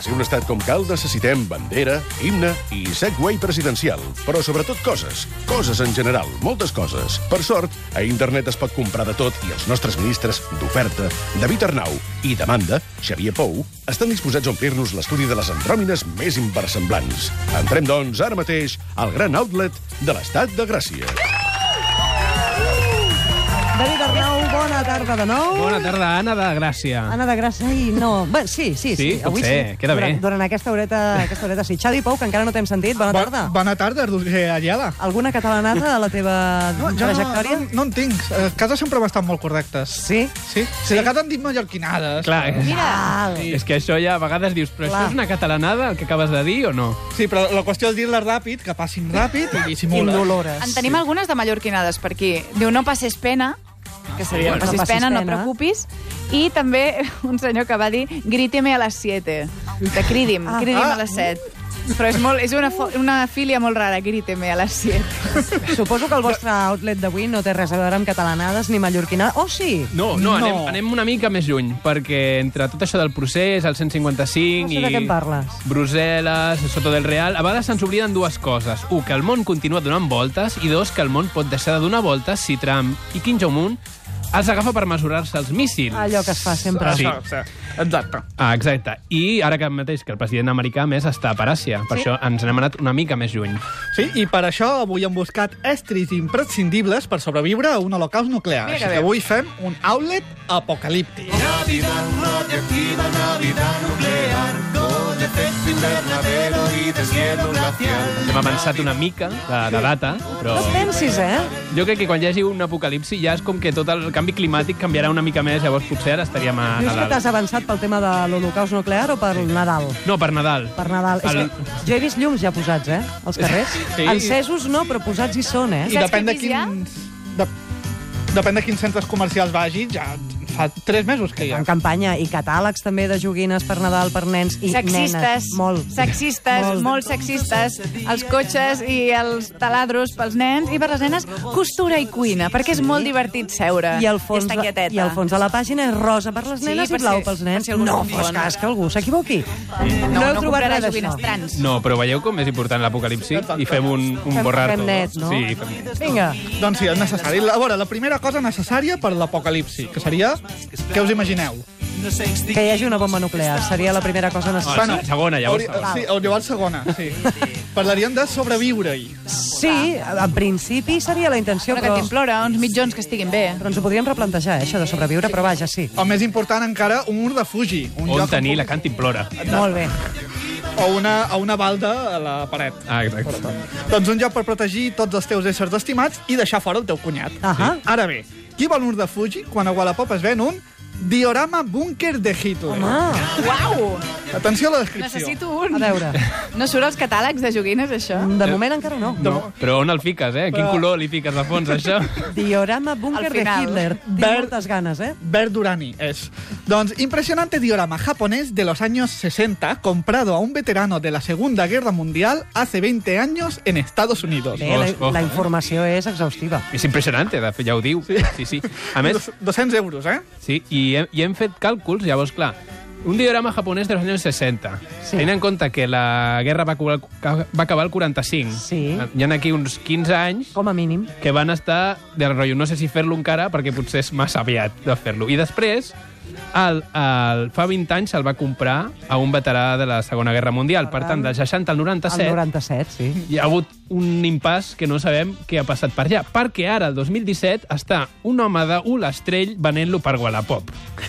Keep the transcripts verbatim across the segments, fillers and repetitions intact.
ser un estat com cal necessitem bandera, himne i segway presidencial. Però sobretot coses. Coses en general, moltes coses. Per sort, a internet es pot comprar de tot i els nostres ministres d'oferta, David Arnau i demanda, Xavier Pou, estan disposats a omplir-nos l'estudi de les andròmines més inversemblants. Entrem, doncs, ara mateix al gran outlet de l'estat de Gràcia. David Arnau, bona tarda de nou. Bona tarda, Anna de Gràcia. Anna de Gràcia i no... Bé, sí, sí, sí. Sí, Avui pot ser, sí. queda bé. Durant, durant aquesta horeta, aquesta horeta sí. Xavi Pou, que encara no t'hem sentit, bona tarda. Bo, bona tarda, Roger Ayala. Alguna catalanada a la teva no, trajectòria? No, no, no en tinc. A casa sempre m'estan molt correctes. Sí? Sí. Si de casa han dit mallorquinades. Clar, Mira! sí. És que això ja a vegades dius, però Clar. això és una catalanada, el que acabes de dir, o no? Sí, però la qüestió és dir-la ràpid, que passin ràpid i dissimules. Indolores. En tenim algunes de mallorquinades per aquí. Diu, no passis pena, que seria Bueno, no passis no passis pena, no et pena. preocupis. I també un senyor que va dir, gríteme a les siete. De cridim, Ah. cridim Ah. a les set. Però és, molt, és una, fo- una filia molt rara, gríteme a les siete. Suposo que el vostre outlet d'avui no té res a veure amb catalanades ni mallorquinades. Oh, sí! No, no, No. anem, anem una mica més lluny, perquè entre tot això del procés, el cent cinquanta-cinc No sé de què em parles. Brussel·les, Soto del Real, a vegades se'ns obliden dues coses. Un, que el món continua donant voltes, i dos, que el món pot deixar de donar voltes si Trump i Kim Jong-un els agafa per mesurar-se els míssils. Allò que es fa sempre. Sí. Això, sí. Exacte. Ah, exacte. I ara que mateix que el president americà més està per Àsia. Per Sí. això ens n'hem anat una mica més lluny. Sí, i per això avui hem buscat estris imprescindibles per sobreviure a un holocaust nuclear. Mira que Així bé. que avui fem un outlet apocalíptic. Hem avançat una mica de, de data, però No et pensis, eh? jo crec que quan hi hagi un apocalipsi ja és com que tot el canvi climàtic canviarà una mica més, llavors potser ara estaríem a Dius que Nadal. t'has avançat pel tema de l'holocaust nuclear o per Nadal? No, per Nadal. Per Nadal. És El- que jo he vist llums ja posats, eh? Als carrers. Sí. Encesos no, però posats hi són, eh? I Saps depèn què de he vist ja? quins... De... Depèn de quins centres comercials vagis, ja fa tres mesos que hi ha. En campanya. I catàlegs també de joguines per Nadal per nens i Sexistes, nenes. Molt. sexistes, Molt. molt. sexistes, els cotxes i els taladros pels nens i per les nenes, costura i cuina, perquè és molt divertit seure I al fons, estar de, quieteta. I al fons de la pàgina és rosa per les Sí, nenes per i blau si- pels per nens. si algú no es confon. fos cas que algú s'equivoqui. No, no heu no trobat comprarà res joguines d'això. trans. No, però veieu com és important l'apocalipsi i fem un, un Fem- borrar fem todo. net, no? Sí, fem net. Vinga. Doncs sí, és necessari. A veure, la primera cosa necessària per l'apocalipsi, que seria... Què us imagineu? Que hi hagi una bomba nuclear. Seria la primera cosa Ah, necessària. sí, segona, llavors. Hauria, sí, o llavors segona, sí. Parlaríem de sobreviure-hi. Sí, en principi seria la intenció, Una que però, t'implora, uns mitjons que estiguin bé. però ens ho podríem replantejar, eh, això de sobreviure, però vaja, sí. O més important encara, un refugi. Un On lloc tenir la pugui- cantimplora. Molt bé. O una, o una balda a la paret. Ah, exacte. Doncs un lloc per protegir tots els teus éssers estimats i deixar fora el teu cunyat. Ahà. Ara bé, qui vol un refugi quan a Wallapop es ven un diorama búnquer de Hitler? Ah, Uau! Atenció a la descripció. Necessito un. a veure, No surt als catàlegs de joguines, això? de moment encara no. No, però on el fiques, eh? Quin color li fiques de fons, això? Diorama búnquer Al de final. Hitler. Tinc Ver- moltes ganes, eh? Verd Urani es. Doncs impresionante diorama japonés de los años sesenta comprado a un veterano de la Segunda Guerra Mundial hace veinte años en Estados Unidos. Bé, la, Ojo. la informació és exhaustiva. És impressionant, de fet, ja ho diu. Sí, sí. A més, Dos- dos-cents euros, eh? sí, i hem, i hem fet càlculs, llavors, clar, un diorama japonès dels anys seixanta. Sí. Tenint en compte que la guerra va acabar, va acabar el quaranta-cinc. Sí. Hi ha aquí uns quinze anys Com a mínim. que van estar de rotllo. No sé si fer-lo encara, perquè potser és massa aviat de fer-lo. I després, el, el, fa vint anys se'l va comprar a un veterà de la Segona Guerra Mundial. Per tant, del seixanta al El noranta-set, noranta-set, sí. hi ha hagut un impàs que no sabem què ha passat per allà. Perquè ara, el dos mil disset, està un home d'Ullastrell venent-lo per Wallapop.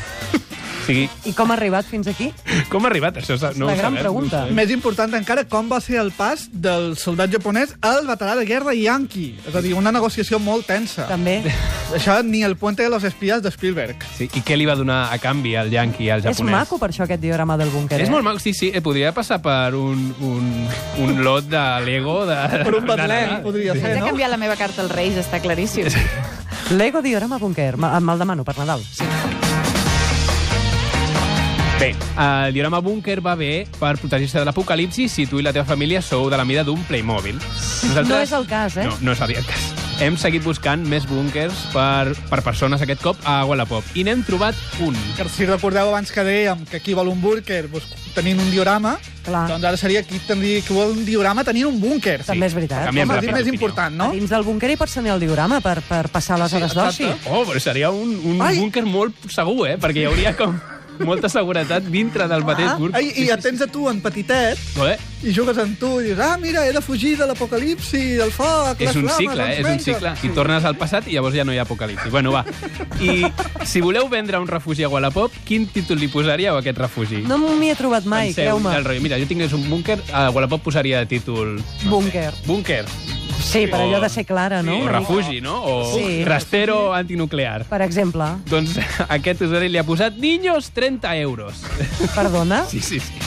O sigui, I com ha arribat fins aquí? com ha arribat això? No la ho gran sabem, pregunta. No ho sabem. Més important encara, com va ser el pas del soldat japonès al veterà de guerra yankee. És a dir, una negociació molt tensa. També. Això ni el puente de los espías de Spielberg. Sí, i què li va donar a canvi al yankee, al És japonès? maco, per això, aquest diorama del búnquer. És eh? molt maco, sí, sí. Eh, podria passar per un, un, un lot de Lego. De, Per un de Betlem, Nadal. podria Haig ser, de no? canviar la meva carta als Reis, està claríssim. Lego diorama búnquer. Ma- Me'l demano per Nadal. Sí. Bé, el diorama búnquer va bé per protegir-se de l'apocalipsi si tu i la teva família sou de la mida d'un Playmobil. No és el cas, eh? No, no és el cas. hem seguit buscant més búnkers per, per persones aquest cop a Wallapop. I n'hem trobat un. Que si recordeu abans que dèiem que qui vol un búnquer pues, tenint un diorama, Clar. doncs ara seria qui, tindria, qui vol un diorama tenint un búnquer. Sí. També és veritat. Canviem Home, és ràpid més d'opinió. important, no? A dins del búnquer hi pots tenir el diorama per, per passar les Sí, hores d'oci. exacte. Oh, però seria un, un Ai! búnquer molt segur, eh? Perquè hi hauria com molta seguretat dintre del mateix búnquer. Ai, I et tens a tu en petitet Eh? i jugues amb tu i dius, ah, mira, he de fugir de l'apocalipsi, del foc, És les un flames, cicle, els eh? És un vents. cicle. I tornes al passat i llavors ja no hi ha apocalipsi. Bueno, va. I si voleu vendre un refugi a Wallapop, quin títol li posaríeu a aquest refugi? No m'hi he trobat mai, Penseu, creu-me. el rotllo. Mira, jo tingués un búnquer, a Wallapop posaria de títol... Búnquer. Búnquer. Sí, per O- allò de ser clara, no? O Una mica. refugi, no? O Sí. rastero antinuclear. Per exemple. Doncs aquest usuari li ha posat Niños, trenta euros. Perdona? Sí, sí, sí.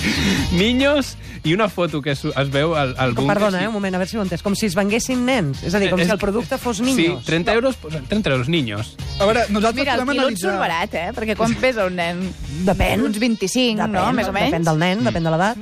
Niños i una foto que es, es veu al, al Com, búnquer. perdona, sí. eh, un moment, a veure si ho entès. Com si es venguessin nens. És a dir, com És- si el producte fos Sí, niños. trenta euros, posa trenta euros, niños. A veure, nosaltres Mira, el podem quilot analitzar... surt barat, eh? Perquè quan pesa un nen? Depèn. Uns vint-i-cinc, Depèn, no? Més o menys. Depèn del nen, depèn de l'edat.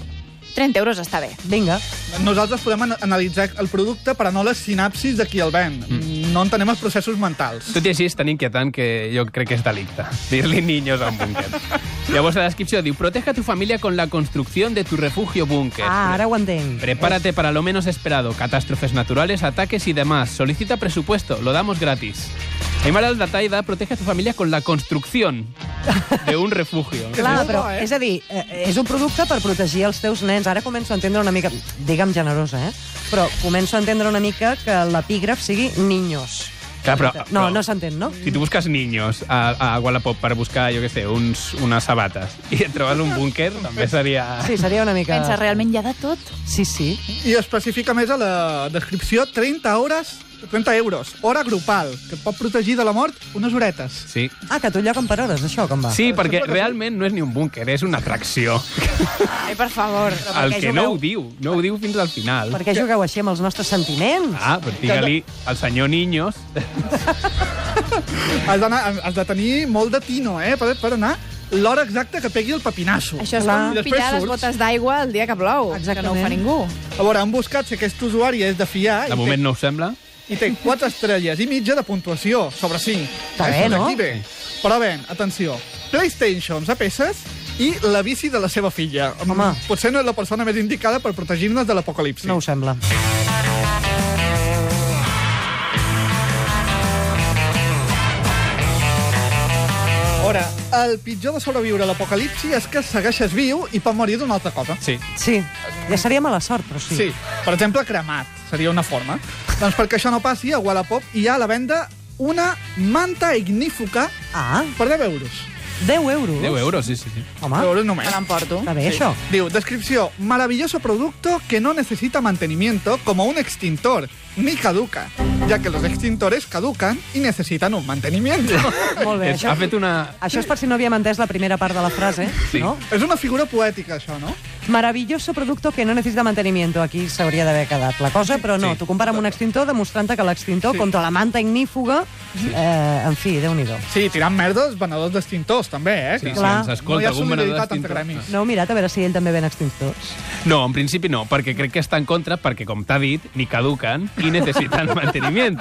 trenta euros està bé. Vinga. Nosaltres podem an- analitzar el producte, però no les sinapsis de qui el ven. Mm. No entenem els processos mentals. Tot i així és tan inquietant que jo crec que és delicte dir-li niños a un búnquer. Llavors la descripció diu: proteja a tu familia con la construcción de tu refugio búnquer. Ah, ara ho entenc. Prepárate para lo menos esperado. Catástrofes naturales, ataques y demás. Solicita presupuesto. Lo damos gratis. A mi m'agrada el detall de protege a tu família con la construcción de un refugio. Clar, molt però, bo, eh? és a dir, eh, és un producte per protegir els teus nens. Ara començo a entendre una mica, digue'm generosa, eh? Però començo a entendre una mica que l'epígraf sigui niños. Clar, però, No, però, no s'entén, no? Si tu busques niños a, a Wallapop per buscar, jo què sé, uns, unes sabates i et trobes un búnquer, també seria... Sí, seria una mica... Pensa, realment hi ha de tot? Sí, sí. I especifica més a la descripció trenta hores, trenta euros, hora grupal, que et pot protegir de la mort unes horetes. Sí. Ah, que tu lloguen per hores, això, com va? Sí, perquè realment no és ni un búnquer, és una atracció. Ai, per favor. El què que no jugueu? ho diu, no ho diu fins al final. Per què jugueu així amb els nostres sentiments? Ah, però digue-li al senyor Niños... Has, d'anar- has de tenir molt de tino, eh, per, per anar l'hora exacta que pegui el papinasso. Això és Clar. com I després pillar les surts. gotes d'aigua el dia que plou, Exactament. que no ho fa ningú. A veure, han buscat si aquest usuari és de fiar De i, moment té, no us sembla? i té quatre estrelles i mitja de puntuació sobre cinc. Està bé, no? Aquí bé. Però bé, atenció, PlayStations a peces i la bici de la seva filla. Home. Potser no és la persona més indicada per protegir-nos de l'apocalipsi. No ho sembla. Ara, el pitjor de sobreviure a l'apocalipsi és que segueixes viu i pot morir d'una altra cosa. Sí. Sí, ja seria mala sort, però sí. Sí, per exemple, cremat seria una forma. Doncs perquè això no passi, a Wallapop hi ha a la venda una manta ignífuga Ah, per deu euros. deu euros. deu euros, sí, sí. sí. Home, deu euros només. Me l'emporto. està bé, això. Diu, descripció, maravilloso producto que no necesita mantenimiento como un extintor, ni caduca, ya que los extintores caducan y necesitan un mantenimiento. Molt bé, És, això, ha fet una... això és per si no havíem entès la primera part de la frase, Sí. no? És una figura poètica, això, no? Maravilloso producto que no necesita mantenimiento. Aquí s'hauria d'haver quedat la cosa, però no. Sí. Tu compara amb un extintor demostrant que l'extintor Sí. contra la manta ignífuga, eh, en fi, Déu-n'hi-do. Sí, tirant merdes, venedors d'extintors, també, eh? Sí, que si Clar. ens no hi escolta ha algun venedor solidaritat entre d'extintor. gremis. No heu mirat a veure si ell també ven extintors? No, en principi no, perquè crec que està en contra, perquè, com t'ha dit, ni caducan i necesitan mantenimiento.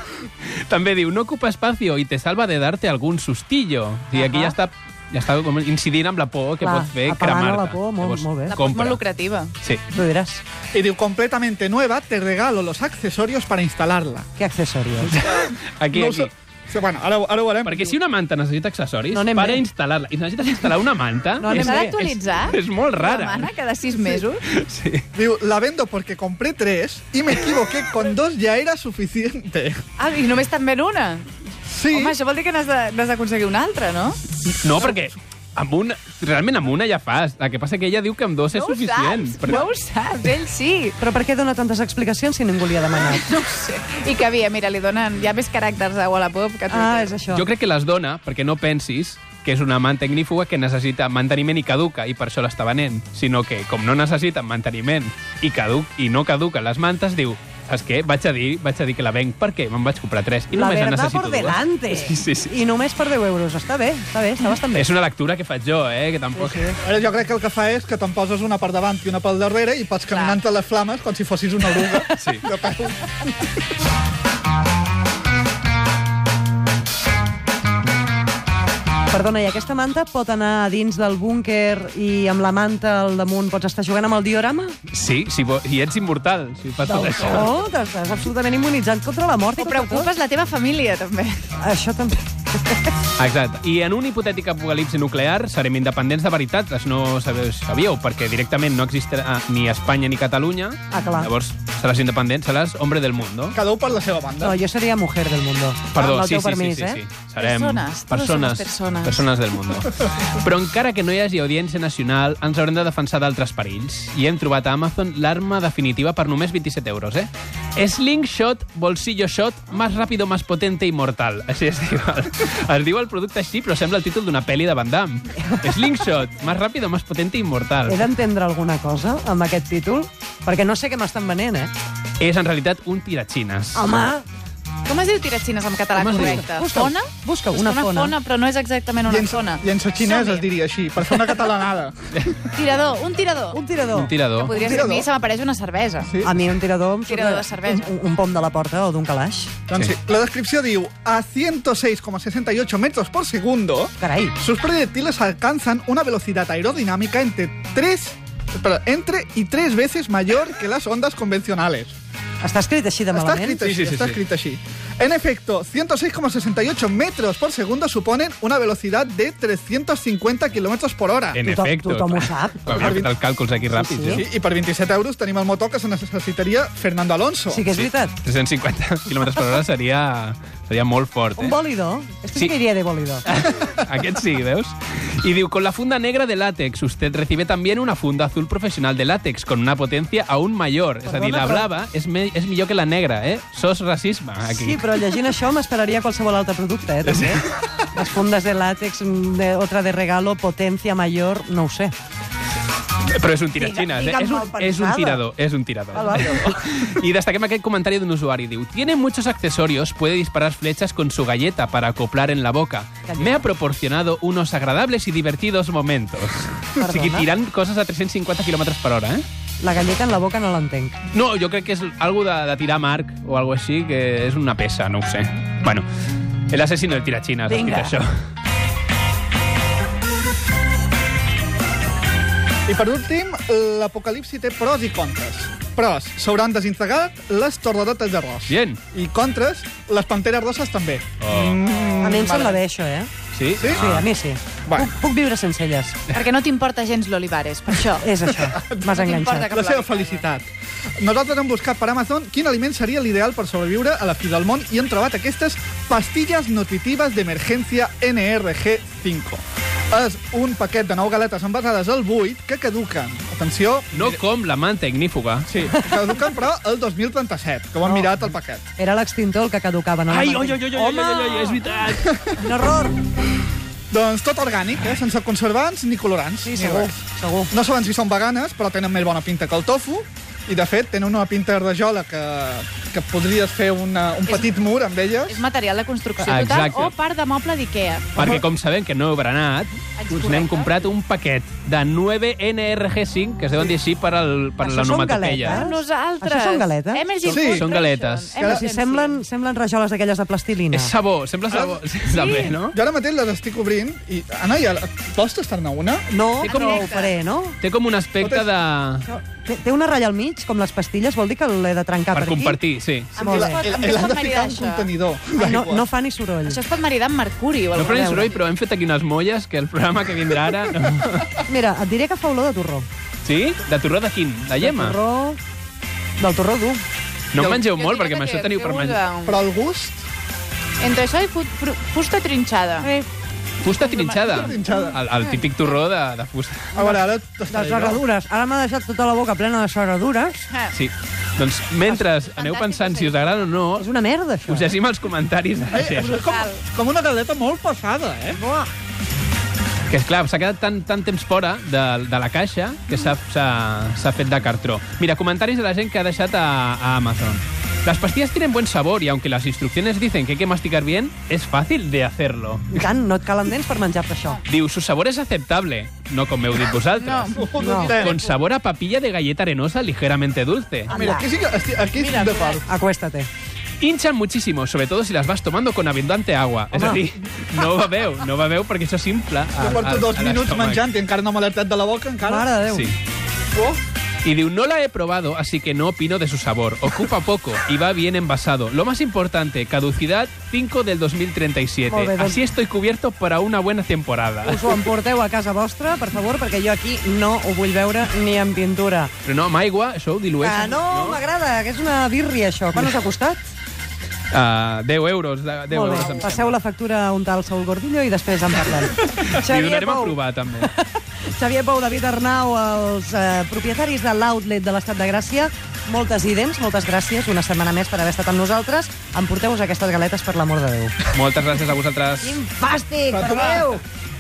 També diu, no ocupa espacio y te salva de darte algún sustillo. I aquí ja Ahà. està, ja està com incidint amb la por que Clar, pot fer apel·lant a cremar-te. la por, molt- molt bé. La por és compra. molt lucrativa. Sí. Tu diràs, Y diu, completamente nueva, te regalo los accesorios para instalarla. què accessorios? Aquí, No ho aquí. sé. Sí, bueno, ara, ara ho veurem. Perquè si una manta necessita accessoris, No anem per bé. instal·lar-la, i necessites instal·lar una manta, No anem és, S'ha bé. d'actualitzar. és, és molt rara. Demana cada sis mesos. Sí. Diu, la vendo porque compré tres y me equivoqué, con dos ya era suficiente. Ah, i només te'n ven una? Sí, Home, això vol dir que n'has de- n'has d'aconseguir una altra, no? No, perquè amb una, realment amb una ja fas. El que passa que ella diu que amb dos és no ho suficient. saps, no ho saps, ell sí. Però per què dona tantes explicacions si ningú li ha demanat? No ho sé. I que havia, mira, li donen... Hi ha més caràcters a Wallapop que a Twitter. Ah, és això. Jo crec que les dona perquè no pensis que és una manta ignífuga que necessita manteniment i caduca, i per això l'està venent, sinó que, com no necessita manteniment i caduc i no caduquen les mantes, diu, saps què? Vaig a dir, vaig a dir que la venc perquè me'n vaig comprar tres i La només en verdad necessito por dues. delante. Sí, sí, sí. I només per deu euros. Està bé, està bé, està bastant bé. És una lectura que faig jo, eh? Que tampoc... Sí, sí. ara jo crec que el que fa és que te'n poses una per davant i una pel darrere i pots caminar entre les flames com si fossis una oruga. Sí. De peu. Perdona, i aquesta manta pot anar dins del búnquer i amb la manta al damunt pots estar jugant amb el diorama? Sí, si vo... i ets immortal, si fas tot això. No, t'estàs absolutament immunitzant contra la mort. O preocupes la teva família, també. Això també. Exacte. I en un hipotètic apocalipsi nuclear serem independents de veritat, no sabíeu, perquè directament no existirà ni Espanya ni Catalunya. Ah, clar. Llavors seràs independent, seràs hombre del mundo. Cada un per la seva banda. No, jo seria mujer del mundo. Perdó, amb el sí, teu sí, permís, sí, sí, eh? sí. Serem Persones, todos persones, somos persones. persones del mundo. Però encara que no hi hagi audiència nacional, ens haurem de defensar d'altres perills. I hem trobat a Amazon l'arma definitiva per només vint-i-set euros, eh? Slingshot, bolsillo shot, más rápido, más potente y mortal. Així es diu. Es diu el producte així, però sembla el títol d'una pel·li de Van Damme. Slingshot, más rápido, más potente y mortal. He d'entendre alguna cosa amb aquest títol? Perquè no sé què m'estan venent, eh? És, en realitat, un tiratxines. Home! Com es diu tiratxines en català Com es diu? correcte? Busca- Fona? busca És una una fona. fona, però no és exactament una Llenço, fona. llenço xinès Som-hi. es diria així, per fer una catalanada. Tirador, un tirador. Un tirador. Un tirador. Que podria Un ser, a tirador. mi se m'apareix una cervesa. Sí. A mi un tirador em surt Tirador de cervesa. un, un pom de la porta o d'un calaix. Doncs Sí. sí. La descripció diu, a ciento seis coma sesenta y ocho metros por segundo, Carai. sus proyectiles alcanzan una velocidad aerodinámica entre tres, espera, entre y tres veces mayor que las ondas convencionales. Està escrit així de Está malament? escrito así, Sí, sí, sí, está sí. escrito así. En efecto, ciento seis coma sesenta y ocho metros por segundo suponen una velocidad de trescientos cincuenta kilómetros por hora. En Tothom- efecte. tothom ho sap. Havíem fet els càlculs aquí ràpids, Sí, eh? Sí, i per vint-i-set euros tenim el motor que se necessitaria Fernando Alonso. Sí que és veritat. tres-cents cinquanta quilòmetres per hora seria, seria molt fort, Un eh? bólido. Esto sí Sí. que iría de bólido. Aquest sí, veus? Y diu, con la funda negra de látex, usted recibe también una funda azul profesional de látex con una potencia aún mayor. És a dir, Perdona, la però- blava és, me, és millor que la negra, eh? Sos racisme, aquí. Sí, però llegint això m'esperaria qualsevol altre producte, eh, també. Les fundes de látex, de, otra de regalo, potencia mayor, no ho sé. Però és un tiratxines, eh? Digue- És un, digue'm mal és un pensada. tirador, és un tirador. Val, val. Y destaquem aquest comentari d'un usuari. Diu, tiene muchos accesorios, puede disparar flechas con su galleta para acoplar en la boca. Galleta. Me ha proporcionado unos agradables y divertidos momentos. O sigui, Perdona? tirant coses a tres-cents cinquanta quilòmetres per hora, eh? La galleta en la boca no l'entenc. No, jo crec que és algo de, de tirar marc o algo així, que és una peça, no ho sé. Bueno, el asesino del tiratxines, ha escrit Vinga. això. I per últim, l'apocalipsi té pros i contres. Pros, s'hauran desintegrat les torradotes d'arròs. Bien. I contres, les panteres roses també. Oh. Mm, A mi em sembla vale. bé, això, eh? Sí? Sí? Sí, a mi sí. Bueno. Puc, puc viure sense elles. Perquè no t'importa gens l'Olivares, per això. És això. M'has No t'importa enganxat. que La seva plori. felicitat. Nosaltres hem buscat per Amazon quin aliment seria l'ideal per sobreviure a la fi del món i hem trobat aquestes pastilles nutritives d'emergència N R G cinco. És un paquet de nou galetes envasades al buit que caduquen. Atenció, No com la manta ignífuga. sí, caduquen però el dos mil trenta-set, que ho hem No. mirat al paquet. Era l'extintor el que caducava, no? la Ai, màquina. oi, oi, oi, oi, oi, oi, oi, és veritat. Quin horror! Doncs tot orgànic, eh? Sense conservants ni colorants. Sí, ni segur, res. segur. No saben si són veganes, però tenen més bona pinta que el tofu. I, de fet, tenen una pinta de rajola que, que podries fer una, un petit mur amb elles. És material de construcció Ah, total exacte. o part de moble d'Ikea. Perquè, com sabem que no heu berenat, Ets us n'hem correcte. comprat un paquet de nueve N R G cinc, que es deuen dir així per, el, per Això la són onomatopeia. galetes? Nosaltres. Això són galetes? Emergency Sí. Food Són galetes. Ration. Si semblen, semblen rajoles d'aquelles de plastilina. És sabó, sembla sabó. Sí. També, no? Jo ara mateix les estic obrint i... Anna, ja, vols tastar-ne una? No, Té com- però ho faré, no? Té com un aspecte de... Té, té una ratlla al mig, com les pastilles, vol dir que l'he de trencar per per, aquí? compartir, sí. Amb Molt què bé. es pot, amb què I es l'has pot de maridar ficar en un això? contenidor Ai, no, d'aigua. no fa ni soroll. Això es pot maridar amb mercuri o No alguna faré cosa. soroll, però hem fet aquí unes molles que el programa que vindrà ara... No. Mira, et diré que fa olor de torró. Sí? De torró de quin? De llema? De torró... Del torró dur. No en mengeu Jo molt, diria perquè amb que això teniu per feu menjar. de- Però el gust... Entre això i fu fru fusta trinxada. Eh, Fusta trinxada. Fusta trinxada. El, el típic torró de, de fusta. A veure, ara de tastaré jo. serradures. Ara m'ha deixat tota la boca plena de serradures. Ah. Sí. Doncs mentre aneu pensant si us agrada o no, És una merda, això. us llegim els comentaris de la Eh, gent. és com, com una galeta molt passada, eh? Que, esclar, s'ha quedat tant, tant temps fora de, de la caixa que s'ha s'ha- s'ha fet de cartró. Mira, comentaris de la gent que ha deixat a, a Amazon. Las pastillas tienen buen sabor y aunque las instrucciones dicen que hay que masticar bien, es fácil de hacerlo. I tant, no et calen dents per menjar-te això. Diu, su sabor es aceptable, no com heu dit vosaltres. No. No. Con sabor a papilla de galleta arenosa ligeramente dulce. Mira, aquí sí que estic, aquí estic d'acord. Acuéstate. Hinchan muchísimo, sobre todo si las vas tomando con abundante agua. Home. És a dir, no beveu, no beveu perquè això s'infla. Jo porto dos minuts menjant i encara no me l'he tret de la boca, encara. Mare de Déu. Sí. Oh. Y diu, no la he probado, así que no opino de su sabor. Ocupa poco y va bien envasado. Lo más importante, caducidad cinco del dos mil treinta y siete. Molt bé, doncs- Así estoy cubierto para una buena temporada. Us ho emporteu a casa vostra, per favor, perquè jo aquí no ho vull veure ni en pintura. Però no, amb aigua, això ho dilueix. Ah, no, m'agrada, que és una birria, això. Quan us ha costat? Uh, deu euros. De, deu Molt euros bé, em passeu la factura a un tal Saúl Gordillo i després en parlem. Li donarem a provar, també. Xavier Pou, David Arnau, els eh, propietaris de l'outlet de l'Estat de Gràcia. Moltes idents, moltes gràcies una setmana més per haver estat amb nosaltres. Emporteu-vos aquestes galetes, per l'amor de Déu. Moltes gràcies a vosaltres. Quin fàstic, per Déu!